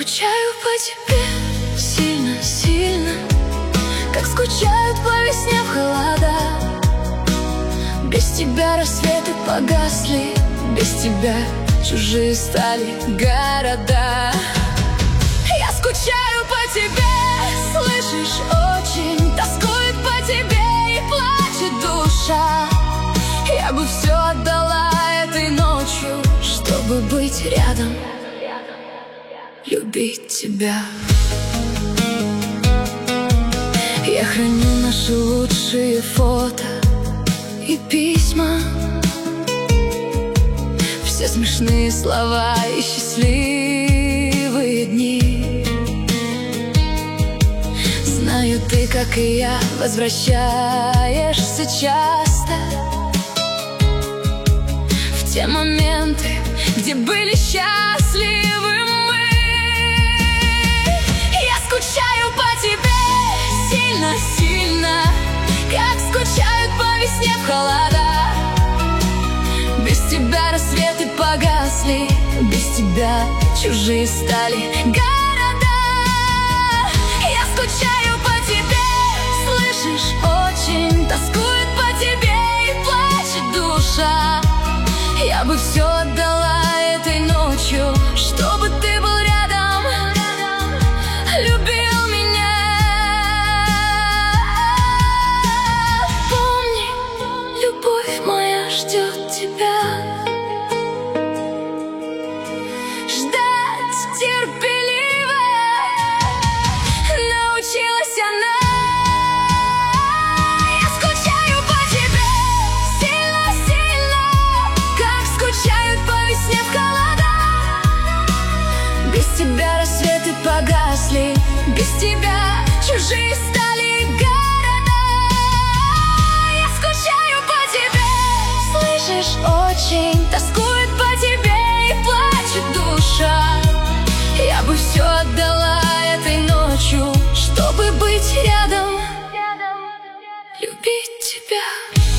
скучаю по тебе сильно, сильно, как скучают по весне в холода. Без тебя рассветы погасли, без тебя чужие стали города. Я скучаю по тебе, слышишь, очень тоскует по тебе и плачет душа. Я бы все отдала этой ночью, чтобы быть рядом, любить тебя. Я храню наши лучшие фото и письма, все смешные слова и счастливые дни. Знаю, ты, как и я, возвращаешься часто в те моменты, где были счастливы мы. Я скучаю по тебе сильно, сильно, как скучают по весне в холода. Без тебя рассветы погасли, без тебя чужие стали города. Я скучаю по тебе, слышишь, очень тоскует по тебе и плачет душа. Я бы все отдала этой ночью, чтобы ты был рядом, любил меня. Помни, любовь моя ждет тебя. Ждать терпеливо научилась она. Я скучаю по тебе сильно, сильно, как скучают по весне в холода. Без тебя рассветы погасли, без тебя чужие стали города. Я скучаю по тебе, слышишь, очень тоскует по тебе и плачет душа. Я бы все отдала этой ночью, чтобы быть рядом, любить тебя.